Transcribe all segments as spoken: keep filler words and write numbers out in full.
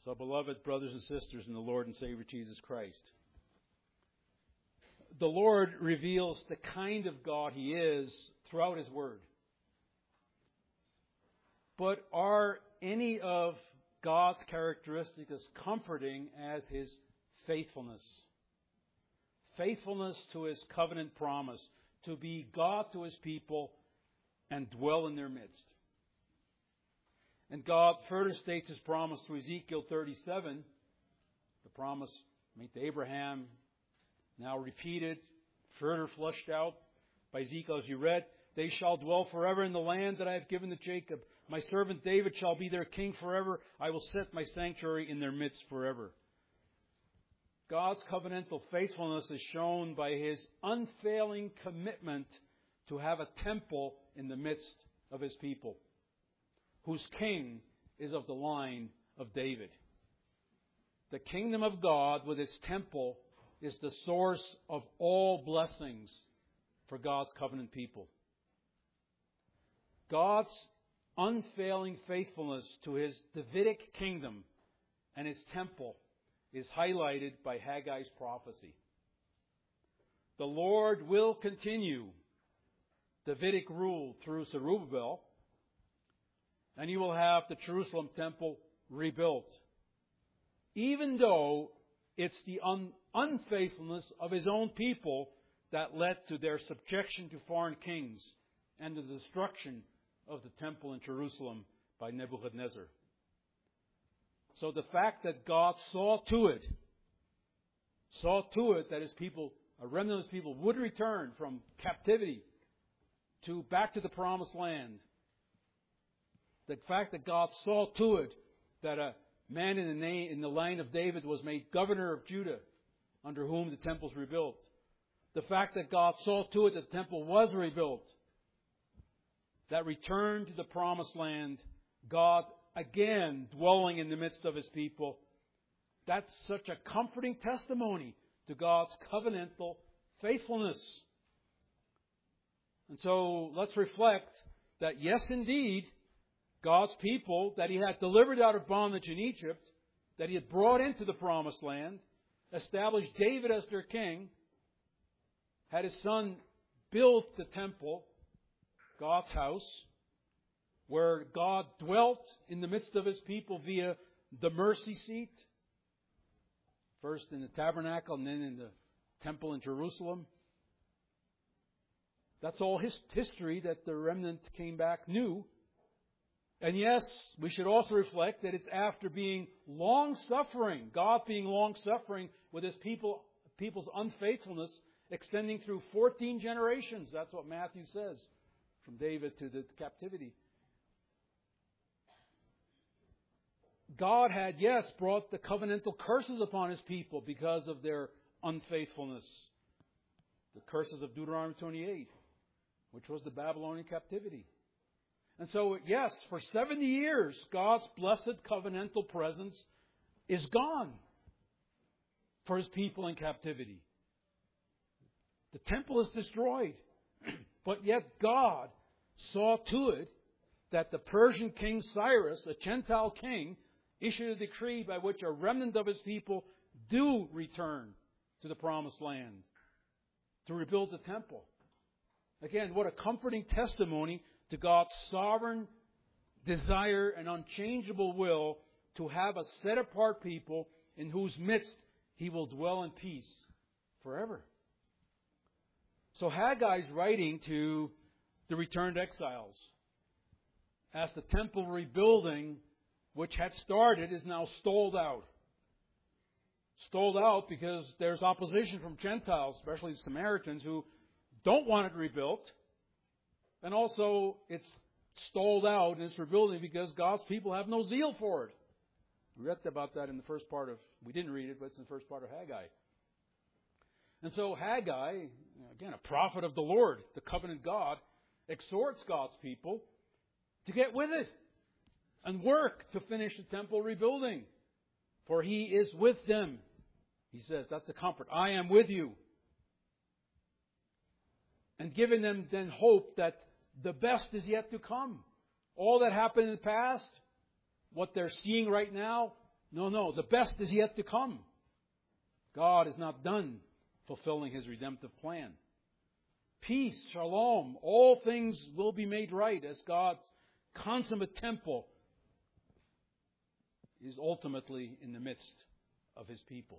So, beloved brothers and sisters in the Lord and Savior Jesus Christ, the Lord reveals the kind of God He is throughout His Word. But are any of God's characteristics as comforting as His faithfulness? Faithfulness to His covenant promise, to be God to His people and dwell in their midst. And God further states His promise through Ezekiel thirty-seven, the promise made to Abraham, now repeated, further fleshed out by Ezekiel as you read. They shall dwell forever in the land that I have given to Jacob. My servant David shall be their king forever. I will set my sanctuary in their midst forever. God's covenantal faithfulness is shown by His unfailing commitment to have a temple in the midst of His people, whose king is of the line of David. The kingdom of God with its temple is the source of all blessings for God's covenant people. God's unfailing faithfulness to His Davidic kingdom and His temple is highlighted by Haggai's prophecy. The Lord will continue Davidic rule through Zerubbabel, and He will have the Jerusalem temple rebuilt, even though it's the un- unfaithfulness of His own people that led to their subjection to foreign kings and the destruction of the temple in Jerusalem by Nebuchadnezzar. So the fact that God saw to it, saw to it that His people, a remnant of His people, would return from captivity to back to the promised land. The fact that God saw to it that a man in the name, in the line of David was made governor of Judah, under whom the temple was rebuilt. The fact that God saw to it that the temple was rebuilt. That return to the promised land, God again dwelling in the midst of His people. That's such a comforting testimony to God's covenantal faithfulness. And so let's reflect that yes, indeed, God's people that He had delivered out of bondage in Egypt, that He had brought into the promised land, established David as their king, had his son build the temple, God's house, where God dwelt in the midst of His people via the mercy seat, first in the tabernacle and then in the temple in Jerusalem. That's all his history that the remnant came back knew. And yes, we should also reflect that it's after being long-suffering, God being long-suffering with His people, people's unfaithfulness, extending through fourteen generations. That's what Matthew says, from David to the captivity. God had, yes, brought the covenantal curses upon His people because of their unfaithfulness. The curses of Deuteronomy twenty-eight, which was the Babylonian captivity. And so, yes, for seventy years, God's blessed covenantal presence is gone for His people in captivity. The temple is destroyed. But yet God saw to it that the Persian king Cyrus, a Gentile king, issued a decree by which a remnant of His people do return to the promised land to rebuild the temple. Again, what a comforting testimony to God's sovereign desire and unchangeable will to have a set-apart people in whose midst He will dwell in peace forever. So Haggai's writing to the returned exiles as the temple rebuilding, which had started, is now stalled out. Stalled out because there's opposition from Gentiles, especially the Samaritans, who don't want it rebuilt. And also, it's stalled out in its rebuilding because God's people have no zeal for it. We read about that in the first part of, we didn't read it, but it's in the first part of Haggai. And so Haggai, again, a prophet of the Lord, the covenant God, exhorts God's people to get with it and work to finish the temple rebuilding. For He is with them. He says, that's the comfort. I am with you. And giving them then hope that the best is yet to come. All that happened in the past, what they're seeing right now, No, no, the best is yet to come. God is not done fulfilling His redemptive plan. Peace, shalom, all things will be made right as God's consummate temple is ultimately in the midst of His people.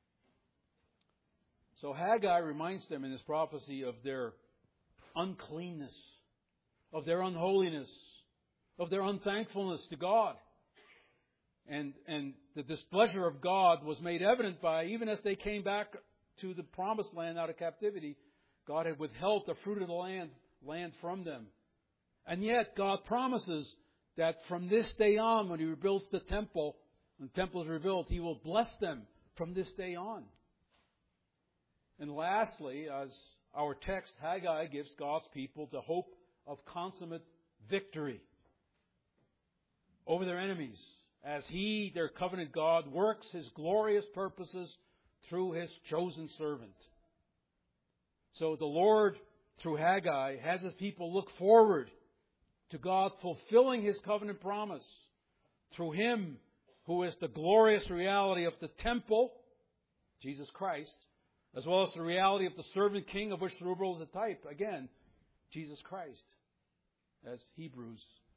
So Haggai reminds them in his prophecy of their uncleanness, of their unholiness, of their unthankfulness to God. And, and the displeasure of God was made evident by, even as they came back to the promised land out of captivity, God had withheld the fruit of the land, land from them. And yet God promises that from this day on, when He rebuilds the temple, when the temple is rebuilt, He will bless them from this day on. And lastly, as our text, Haggai gives God's people the hope of consummate victory over their enemies, as He, their covenant God, works His glorious purposes through His chosen servant. So the Lord, through Haggai, has His people look forward to God fulfilling His covenant promise through Him who is the glorious reality of the temple, Jesus Christ, as well as the reality of the servant king of which Zerubbabel is a type. Again, Jesus Christ, as Hebrews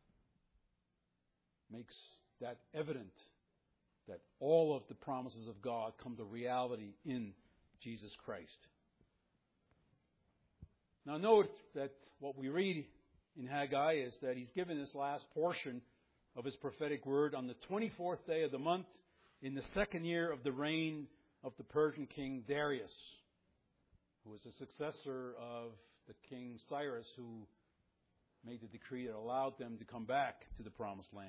makes that evident, that all of the promises of God come to reality in Jesus Christ. Now note that what we read in Haggai is that he's given this last portion of his prophetic word on the twenty-fourth day of the month in the second year of the reign of the Persian king Darius, who was the successor of the king Cyrus, who made the decree that allowed them to come back to the promised land.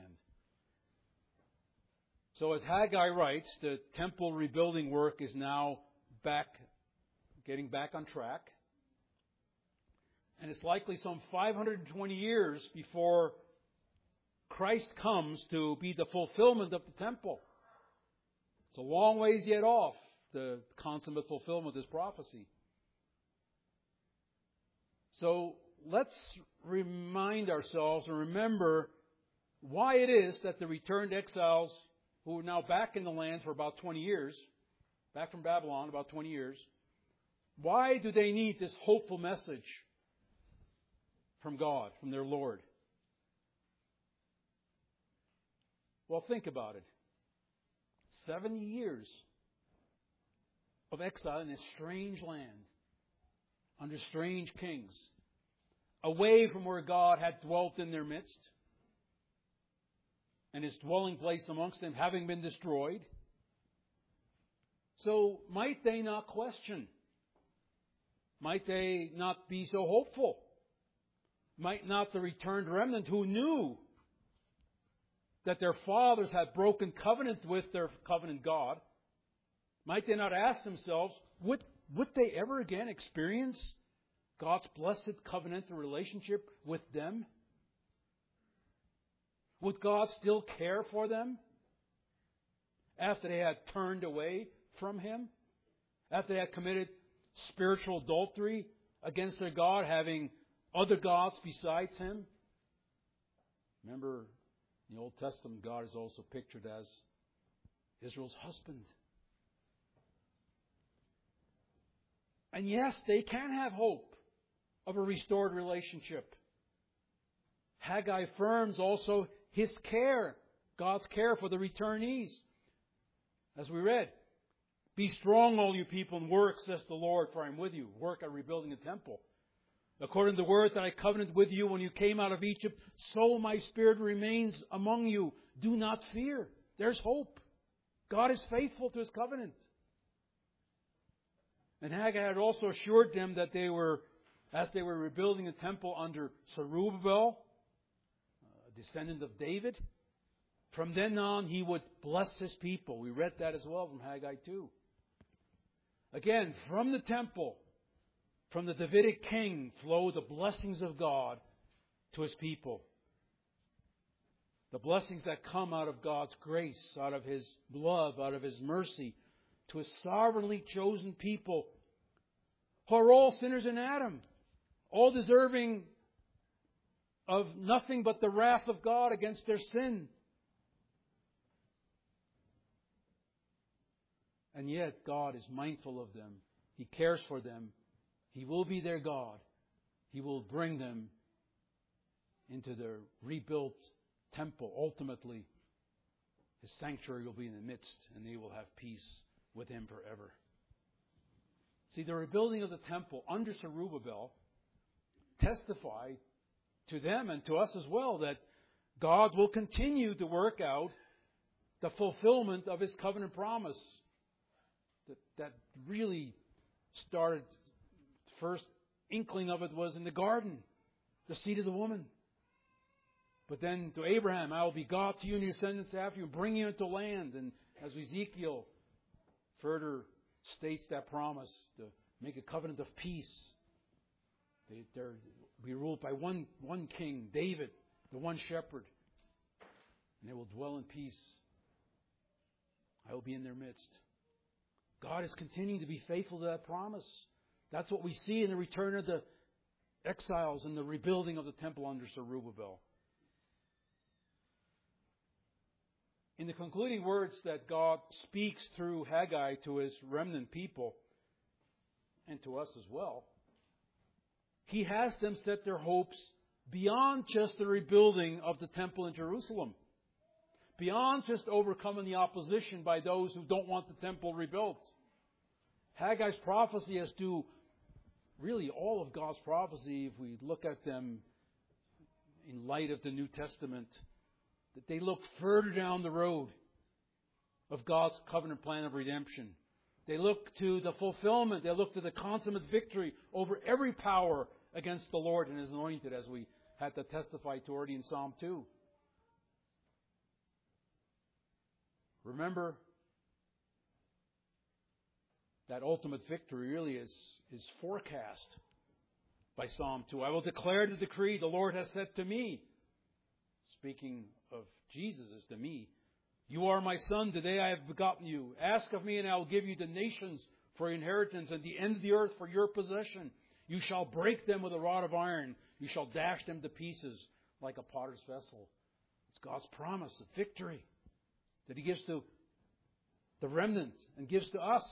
So as Haggai writes, the temple rebuilding work is now back, getting back on track. And it's likely some five hundred twenty years before Christ comes to be the fulfillment of the temple. It's a long ways yet off, the consummate fulfillment of this prophecy. So let's remind ourselves and remember why it is that the returned exiles, who are now back in the land for about twenty years, back from Babylon about twenty years, why do they need this hopeful message from God, from their Lord? Well, think about it. Seventy years of exile in a strange land, under strange kings, away from where God had dwelt in their midst, and His dwelling place amongst them having been destroyed. So might they not question? Might they not be so hopeful? Might not the returned remnant, who knew that their fathers had broken covenant with their covenant God, might they not ask themselves, would, would they ever again experience God's blessed covenantal relationship with them? Would God still care for them after they had turned away from Him? After they had committed spiritual adultery against their God, having other gods besides Him? Remember, in the Old Testament, God is also pictured as Israel's husband. And yes, they can have hope of a restored relationship. Haggai affirms also His care, God's care for the returnees. As we read, "Be strong, all you people, and work, says the Lord, for I am with you." Work at rebuilding the temple. "According to the word that I covenanted with you when you came out of Egypt, so my Spirit remains among you. Do not fear." There's hope. God is faithful to His covenant. And Haggai had also assured them that they were, as they were rebuilding the temple under Zerubbabel, a descendant of David, from then on He would bless His people. We read that as well from Haggai two. Again, from the temple, from the Davidic king, flow the blessings of God to His people. The blessings that come out of God's grace, out of His love, out of His mercy, to His sovereignly chosen people, who are all sinners in Adam, all deserving of nothing but the wrath of God against their sin. And yet God is mindful of them. He cares for them. He will be their God. He will bring them into their rebuilt temple. Ultimately, His sanctuary will be in the midst, and they will have peace with Him forever. See, the rebuilding of the temple under Zerubbabel testify to them and to us as well that God will continue to work out the fulfillment of His covenant promise. That, that really started, the first inkling of it was in the garden, the seed of the woman. But then to Abraham, I will be God to you and your descendants after you, and bring you into land. And as Ezekiel further states that promise, to make a covenant of peace. They, they're be ruled by one, one king, David, the one shepherd. And they will dwell in peace. I will be in their midst. God is continuing to be faithful to that promise. That's what we see in the return of the exiles and the rebuilding of the temple under Zerubbabel. In the concluding words that God speaks through Haggai to His remnant people, and to us as well, He has them set their hopes beyond just the rebuilding of the temple in Jerusalem. Beyond just overcoming the opposition by those who don't want the temple rebuilt. Haggai's prophecy, as do really all of God's prophecy, if we look at them in light of the New Testament, that they look further down the road of God's covenant plan of redemption. They look to the fulfillment. They look to the consummate victory over every power against the Lord and His anointed, as we had to testify to already in Psalm two. Remember, that ultimate victory really is, is forecast by Psalm two. I will declare the decree the Lord has said to me. Speaking of Jesus as to me. You are my son, today I have begotten you. Ask of me and I will give you the nations for your inheritance and the end of the earth for your possession. You shall break them with a rod of iron. You shall dash them to pieces like a potter's vessel. It's God's promise of victory that He gives to the remnant and gives to us.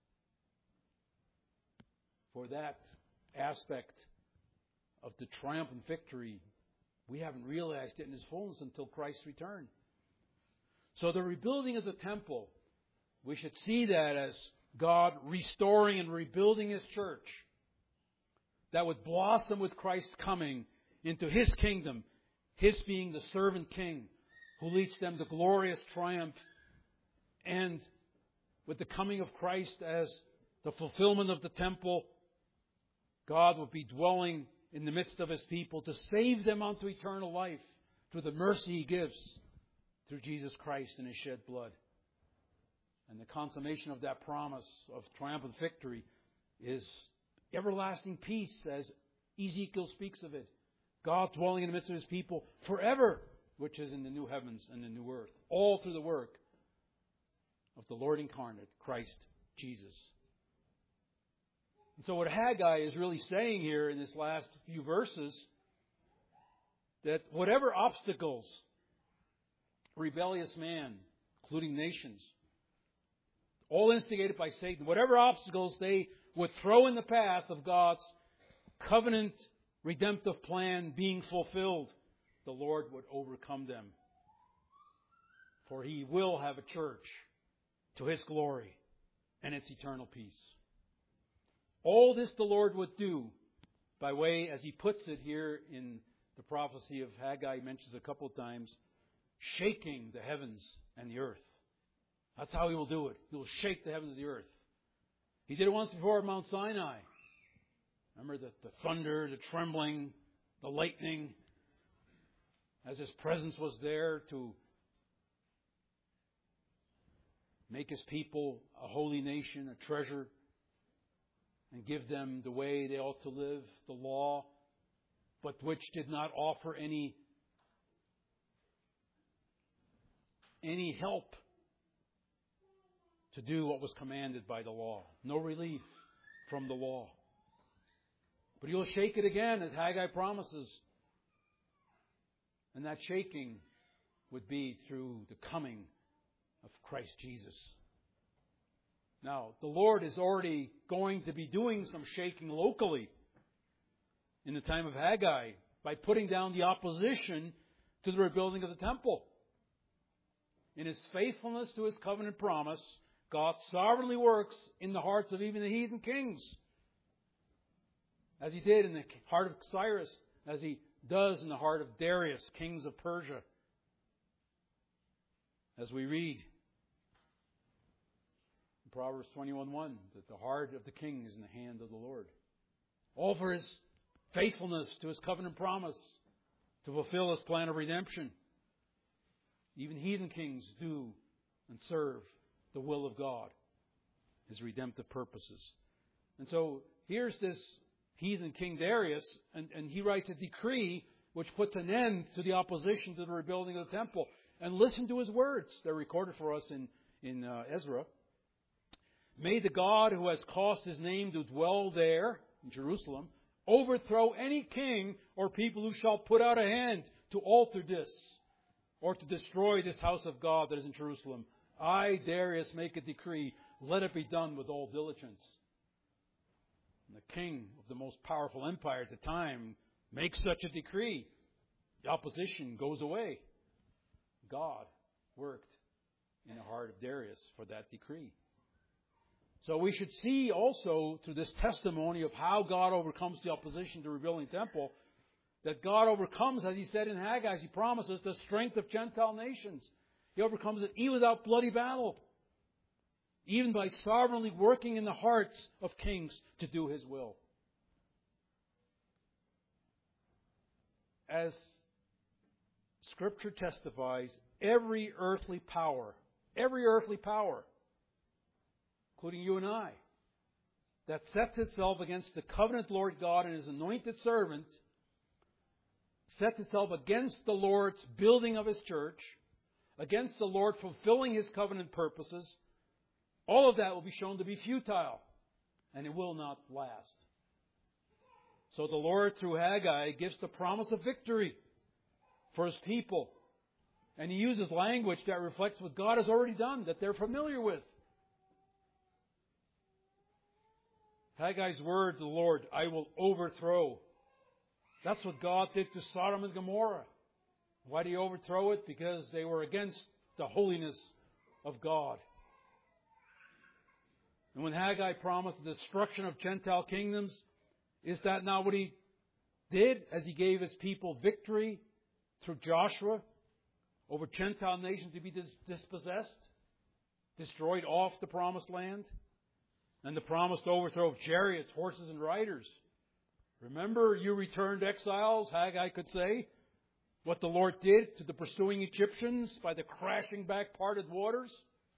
For that aspect of the triumphant victory, we haven't realized it in its fullness until Christ's return. So the rebuilding of the temple, we should see that as God restoring and rebuilding His church that would blossom with Christ's coming into His kingdom, His being the servant king who leads them to glorious triumph, and with the coming of Christ as the fulfillment of the temple, God would be dwelling in the midst of His people to save them unto eternal life through the mercy He gives through Jesus Christ and His shed blood. And the consummation of that promise of triumphant victory is everlasting peace, as Ezekiel speaks of it. God dwelling in the midst of His people forever, which is in the new heavens and the new earth. All through the work of the Lord incarnate, Christ Jesus. And so what Haggai is really saying here in this last few verses, that whatever obstacles rebellious man, including nations, all instigated by Satan, whatever obstacles they would throw in the path of God's covenant redemptive plan being fulfilled, the Lord would overcome them. For He will have a church to His glory and its eternal peace. All this the Lord would do by way, as He puts it here in the prophecy of Haggai, He mentions a couple of times, shaking the heavens and the earth. That's how He will do it. He will shake the heavens and the earth. He did it once before at Mount Sinai. Remember the, the thunder, the trembling, the lightning, as His presence was there to make His people a holy nation, a treasure, and give them the way they ought to live, the law, but which did not offer any, any help to do what was commanded by the law. No relief from the law. But He will shake it again, as Haggai promises. And that shaking would be through the coming of Christ Jesus. Now, the Lord is already going to be doing some shaking locally in the time of Haggai by putting down the opposition to the rebuilding of the temple. In His faithfulness to His covenant promise, God sovereignly works in the hearts of even the heathen kings, as He did in the heart of Cyrus, as He does in the heart of Darius, kings of Persia. As we read in Proverbs twenty-one one, that the heart of the king is in the hand of the Lord. All for His faithfulness to His covenant promise, to fulfill His plan of redemption. Even heathen kings do and serve the will of God, His redemptive purposes. And so here's this heathen king Darius, and, and he writes a decree which puts an end to the opposition to the rebuilding of the temple. And listen to his words. They're recorded for us in, in uh, Ezra. May the God who has caused His name to dwell there, in Jerusalem, overthrow any king or people who shall put out a hand to alter this, or to destroy this house of God that is in Jerusalem. I, Darius, make a decree. Let it be done with all diligence. And the king of the most powerful empire at the time makes such a decree. The opposition goes away. God worked in the heart of Darius for that decree. So we should see also through this testimony of how God overcomes the opposition to rebuilding the temple, that God overcomes, as He said in Haggai, as He promises, the strength of Gentile nations. He overcomes it even without bloody battle, even by sovereignly working in the hearts of kings to do His will. As Scripture testifies, every earthly power, every earthly power, including you and I, that sets itself against the covenant Lord God and His anointed servant, sets itself against the Lord's building of His church, against the Lord fulfilling His covenant purposes, all of that will be shown to be futile, and it will not last. So the Lord, through Haggai, gives the promise of victory for His people. And He uses language that reflects what God has already done, that they're familiar with. Haggai's word to the Lord, I will overthrow. That's what God did to Sodom and Gomorrah. Why did He overthrow it? Because they were against the holiness of God. And when Haggai promised the destruction of Gentile kingdoms, is that not what He did as He gave His people victory through Joshua over Gentile nations to be dis- dispossessed, destroyed off the promised land? And the promised overthrow of chariots, horses, and riders. Remember, you returned exiles, Haggai could say, what the Lord did to the pursuing Egyptians by the crashing back parted waters?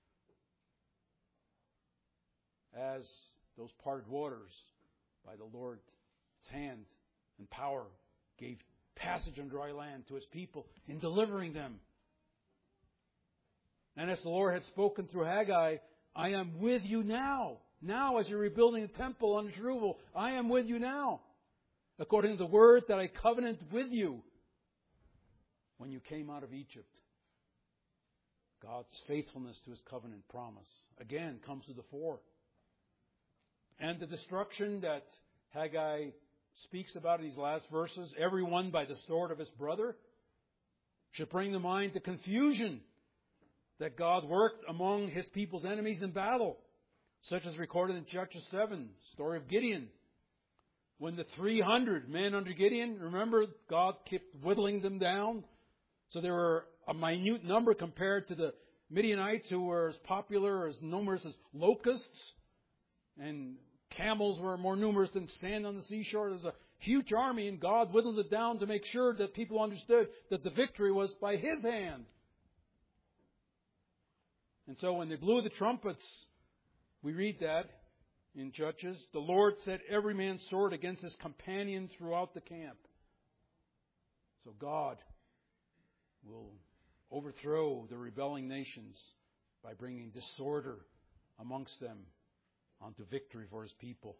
As those parted waters, by the Lord's hand and power, gave passage on dry land to His people in delivering them. And as the Lord had spoken through Haggai, I am with you now. Now, as you're rebuilding the temple on Jerusalem, I am with you now. According to the word that I covenant with you when you came out of Egypt. God's faithfulness to His covenant promise again comes to the fore. And the destruction that Haggai speaks about in these last verses, everyone by the sword of his brother, should bring to mind the confusion that God worked among His people's enemies in battle, such as recorded in Judges seven, story of Gideon. When the three hundred men under Gideon, remember, God kept whittling them down. So there were a minute number compared to the Midianites, who were as popular, as numerous as locusts. And camels were more numerous than sand on the seashore. There's a huge army, and God whittles it down to make sure that people understood that the victory was by His hand. And so when they blew the trumpets, we read that in Judges, the Lord set every man's sword against his companion throughout the camp. So God will overthrow the rebelling nations by bringing disorder amongst them onto victory for His people.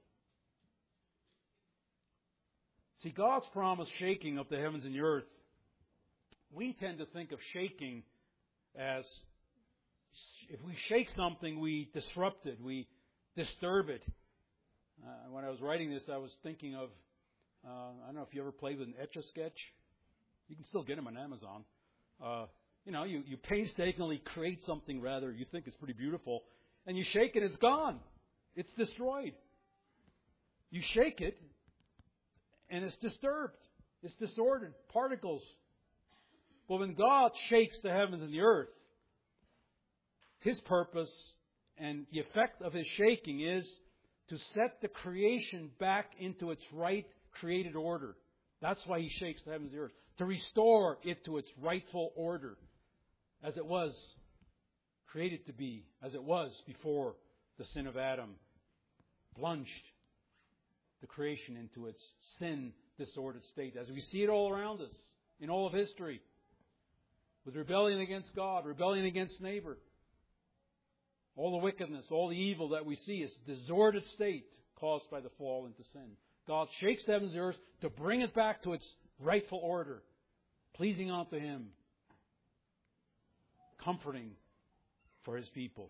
See, God's promised shaking of the heavens and the earth, we tend to think of shaking as if we shake something, we disrupt it, we disturb it. Uh, when I was writing this, I was thinking of, uh, I don't know if you ever played with an Etch-a-Sketch. You can still get them on Amazon. Uh, you know, you, you painstakingly create something rather, you think it's pretty beautiful, and you shake it, it's gone. It's destroyed. You shake it, and it's disturbed. It's disordered. Particles. But when God shakes the heavens and the earth, His purpose and the effect of His shaking is to set the creation back into its right created order. That's why He shakes the heavens and the earth. To restore it to its rightful order. As it was created to be. As it was before the sin of Adam plunged the creation into its sin-disordered state. As we see it all around us. In all of history. With rebellion against God. Rebellion against neighbor. All the wickedness, all the evil that we see is a disordered state caused by the fall into sin. God shakes the heavens and the earth to bring it back to its rightful order, pleasing unto Him, comforting for His people.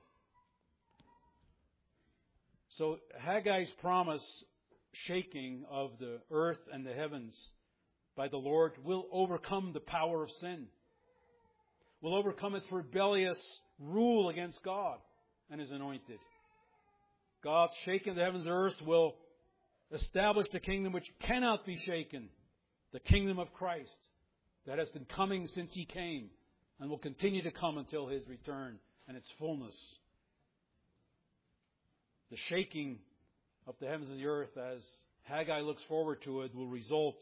So Haggai's promise, shaking of the earth and the heavens by the Lord, will overcome the power of sin, will overcome its rebellious rule against God and His anointed. God shaking the heavens and earth will establish the kingdom which cannot be shaken, the kingdom of Christ that has been coming since He came and will continue to come until His return and its fullness. The shaking of the heavens and the earth, as Haggai looks forward to it, will result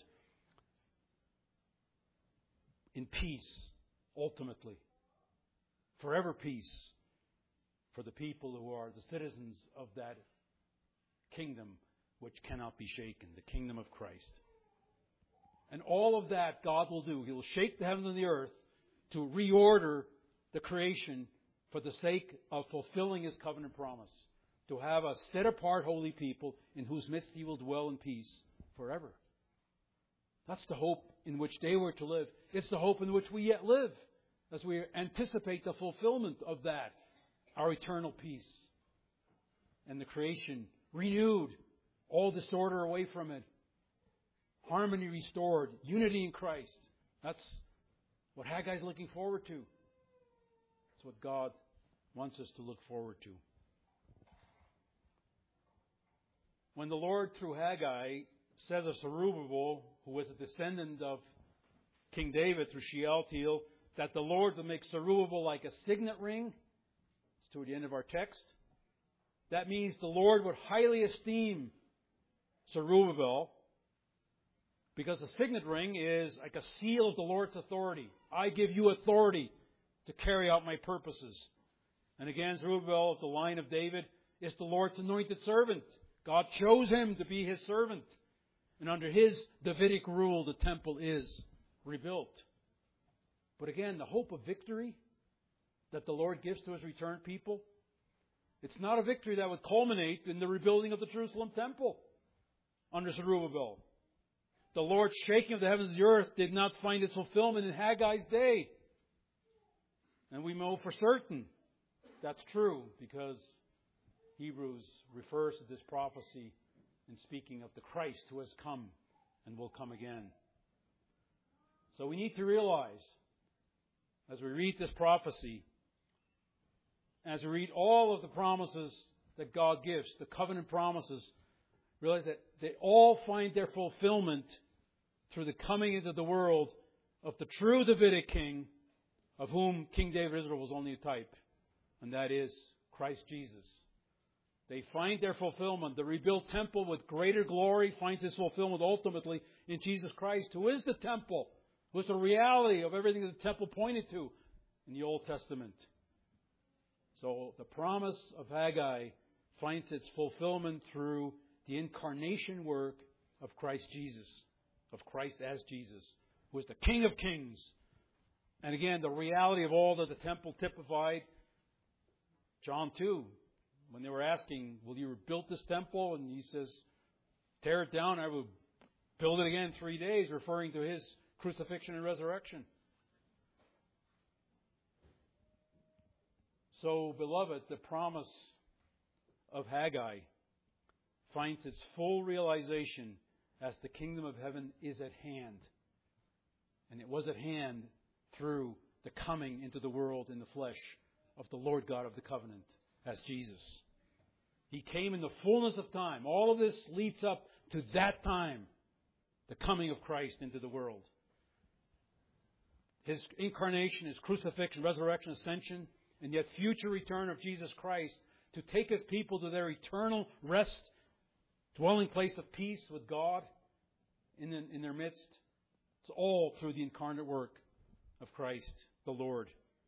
in peace, ultimately. Forever peace for the people who are the citizens of that kingdom which cannot be shaken, the kingdom of Christ. And all of that God will do. He will shake the heavens and the earth to reorder the creation for the sake of fulfilling His covenant promise. To have a set-apart holy people in whose midst He will dwell in peace forever. That's the hope in which they were to live. It's the hope in which we yet live as we anticipate the fulfillment of that, our eternal peace. And the creation renewed, all disorder away from it. Harmony restored, unity in Christ. That's what Haggai is looking forward to. That's what God wants us to look forward to. When the Lord, through Haggai, says of Zerubbabel, who was a descendant of King David through Shealtiel, that the Lord will make Zerubbabel like a signet ring, it's toward the end of our text. That means the Lord would highly esteem Zerubbabel, because the signet ring is like a seal of the Lord's authority. I give you authority to carry out my purposes. And again, Zerubbabel of the line of David is the Lord's anointed servant. God chose him to be His servant. And under His Davidic rule, the temple is rebuilt. But again, the hope of victory that the Lord gives to His returned people, it's not a victory that would culminate in the rebuilding of the Jerusalem temple under Zerubbabel. The Lord's shaking of the heavens and the earth did not find its fulfillment in Haggai's day. And we know for certain that's true because Hebrews refers to this prophecy in speaking of the Christ who has come and will come again. So we need to realize, as we read this prophecy, as we read all of the promises that God gives, the covenant promises, realize that they all find their fulfillment through the coming into the world of the true Davidic king, of whom King David of Israel was only a type, and that is Christ Jesus. They find their fulfillment. The rebuilt temple with greater glory finds its fulfillment ultimately in Jesus Christ, who is the temple, who is the reality of everything that the temple pointed to in the Old Testament. So the promise of Haggai finds its fulfillment through the incarnation work of Christ Jesus, of Christ as Jesus, who is the King of Kings. And again, the reality of all that the temple typified. John two, when they were asking, will you rebuild this temple? And He says, tear it down, I will build it again in three days, referring to His crucifixion and resurrection. So, beloved, the promise of Haggai finds its full realization as the kingdom of heaven is at hand. And it was at hand through the coming into the world in the flesh of the Lord God of the covenant as Jesus. He came in the fullness of time. All of this leads up to that time, the coming of Christ into the world. His incarnation, His crucifixion, resurrection, ascension, and yet future return of Jesus Christ to take His people to their eternal rest, dwelling place of peace with God in, in their midst. It's all through the incarnate work of Christ, the Lord,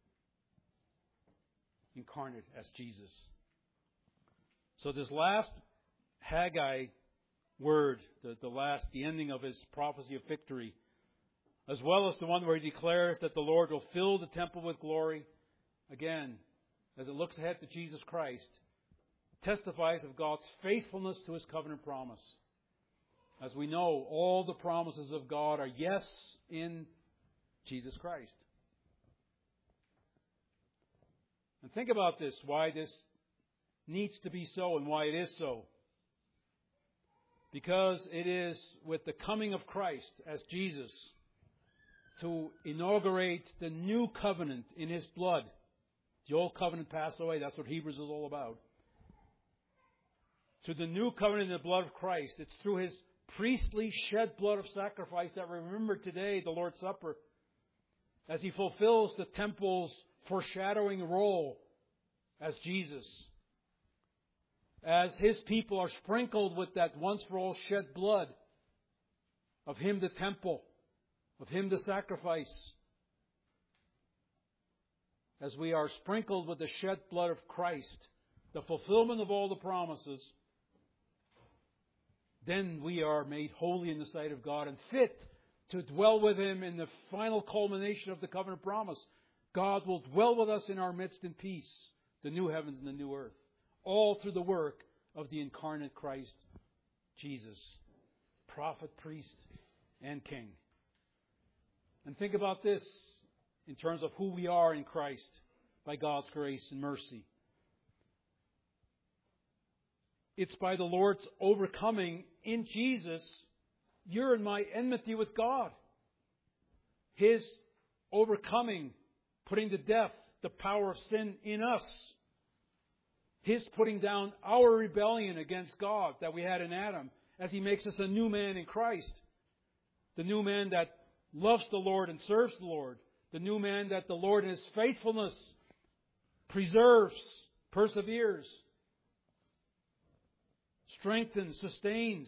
incarnate as Jesus. So this last Haggai word, the, the last, the ending of his prophecy of victory, as well as the one where he declares that the Lord will fill the temple with glory, again, as it looks ahead to Jesus Christ, testifies of God's faithfulness to His covenant promise. As we know, all the promises of God are yes in Jesus Christ. And think about this, why this needs to be so and why it is so. Because it is with the coming of Christ as Jesus to inaugurate the new covenant in His blood. The old covenant passed away. That's what Hebrews is all about. To the new covenant in the blood of Christ. It's through His priestly shed blood of sacrifice that we remember today the Lord's Supper, as He fulfills the temple's foreshadowing role as Jesus. As His people are sprinkled with that once-for-all shed blood of Him the temple, of Him the sacrifice. As we are sprinkled with the shed blood of Christ, the fulfillment of all the promises, then we are made holy in the sight of God and fit to dwell with Him in the final culmination of the covenant promise. God will dwell with us in our midst in peace, the new heavens and the new earth, all through the work of the incarnate Christ, Jesus, prophet, priest, and king. And think about this in terms of who we are in Christ by God's grace and mercy. It's by the Lord's overcoming in Jesus your and my enmity with God. His overcoming, putting to death the power of sin in us. His putting down our rebellion against God that we had in Adam as He makes us a new man in Christ. The new man that loves the Lord and serves the Lord. The new man that the Lord in His faithfulness preserves, perseveres, strengthens, sustains,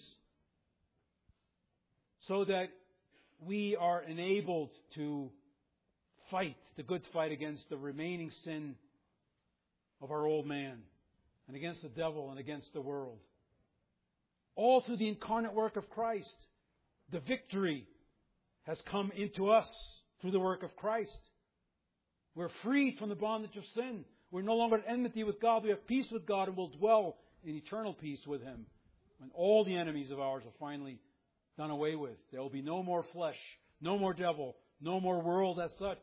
so that we are enabled to fight the good fight against the remaining sin of our old man and against the devil and against the world. All through the incarnate work of Christ. The victory has come into us through the work of Christ. We're freed from the bondage of sin. We're no longer at enmity with God. We have peace with God and will dwell in eternal peace with Him when all the enemies of ours are finally done away with. There will be no more flesh, no more devil, no more world as such.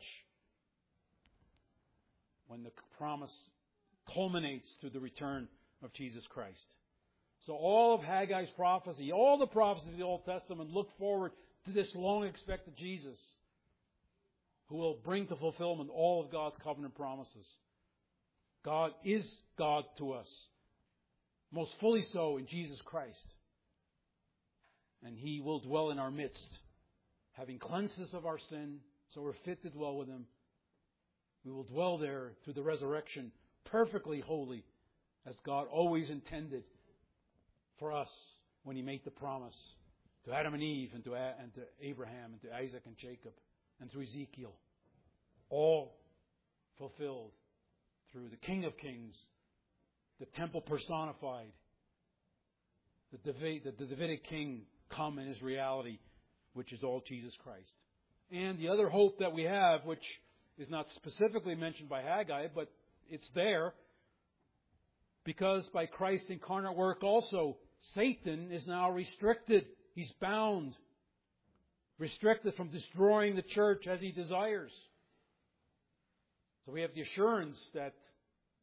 When the promise culminates through the return of Jesus Christ. So all of Haggai's prophecy, all the prophecies of the Old Testament look forward to this long-expected Jesus who will bring to fulfillment all of God's covenant promises. God is God to us, most fully so in Jesus Christ. And He will dwell in our midst, having cleansed us of our sin, so we're fit to dwell with Him. We will dwell there through the resurrection, perfectly holy, as God always intended for us when He made the promise to Adam and Eve and to, and to Abraham and to Isaac and Jacob and to Ezekiel. All fulfilled through the King of Kings, the temple personified, the David, the Davidic King come in His reality, which is all Jesus Christ. And the other hope that we have, which is not specifically mentioned by Haggai, but it's there, because by Christ's incarnate work also, Satan is now restricted. He's bound. Restricted from destroying the church as he desires. So we have the assurance that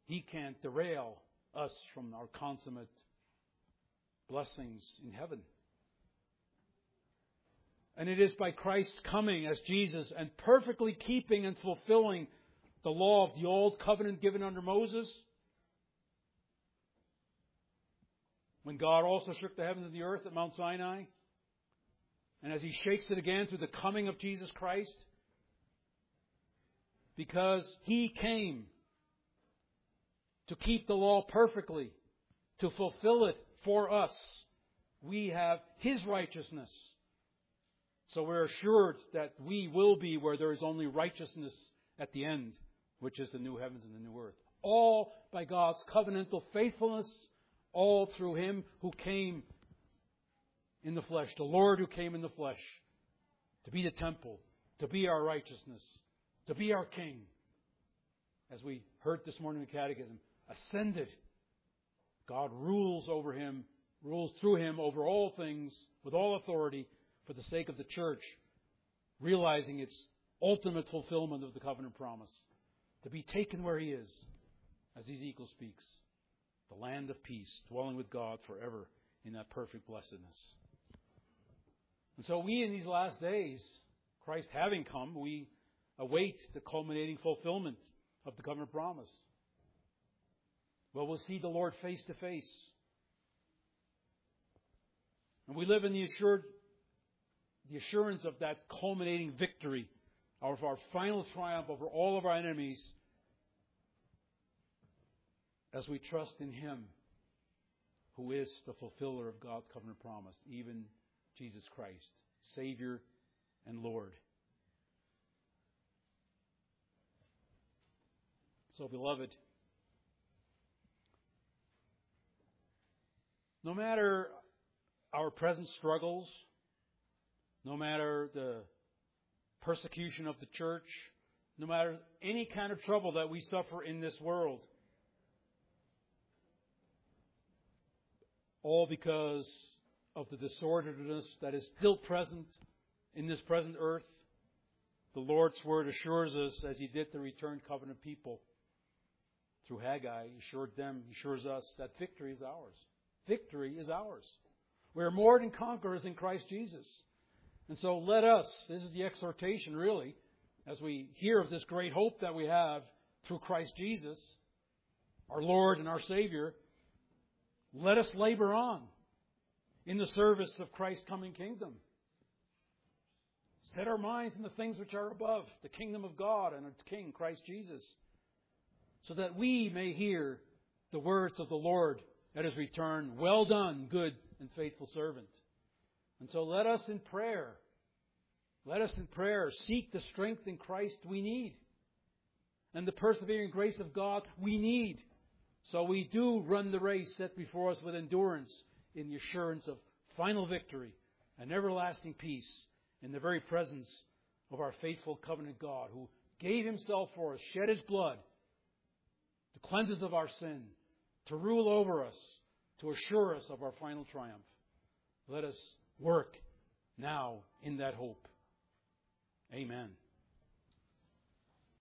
He can't derail us from our consummate blessings in heaven. And it is by Christ's coming as Jesus and perfectly keeping and fulfilling the law of the old covenant given under Moses, when God also shook the heavens and the earth at Mount Sinai, and as He shakes it again through the coming of Jesus Christ, because He came to keep the law perfectly, to fulfill it for us, we have His righteousness. So we're assured that we will be where there is only righteousness at the end, which is the new heavens and the new earth. All by God's covenantal faithfulness, all through Him who came in the flesh, the Lord who came in the flesh, to be the temple, to be our righteousness, to be our King. As we heard this morning in the Catechism, ascended. God rules over Him, rules through Him over all things with all authority for the sake of the church, realizing its ultimate fulfillment of the covenant promise, to be taken where He is, as Ezekiel speaks, the land of peace, dwelling with God forever in that perfect blessedness. And so we, in these last days, Christ having come, we await the culminating fulfillment of the covenant promise. Well, we'll see the Lord face to face. And we live in the assured, the assurance of that culminating victory, of our final triumph over all of our enemies, as we trust in Him, who is the fulfiller of God's covenant promise, even Jesus Christ, Savior and Lord. So, beloved, no matter our present struggles, no matter the persecution of the church, no matter any kind of trouble that we suffer in this world, all because of the disorderliness that is still present in this present earth, the Lord's Word assures us, as He did the returned covenant people through Haggai, He assured them, He assures us that victory is ours. Victory is ours. We are more than conquerors in Christ Jesus. And so let us, this is the exhortation really, as we hear of this great hope that we have through Christ Jesus, our Lord and our Savior, let us labor on in the service of Christ's coming kingdom. Set our minds on the things which are above, the kingdom of God and its King, Christ Jesus, so that we may hear the words of the Lord at His return. Well done, good and faithful servant. And so let us in prayer, let us in prayer seek the strength in Christ we need, and the persevering grace of God we need, so we do run the race set before us with endurance in the assurance of final victory and everlasting peace in the very presence of our faithful covenant God, who gave Himself for us, shed His blood to cleanse us of our sin, to rule over us, to assure us of our final triumph. Let us work now in that hope. Amen.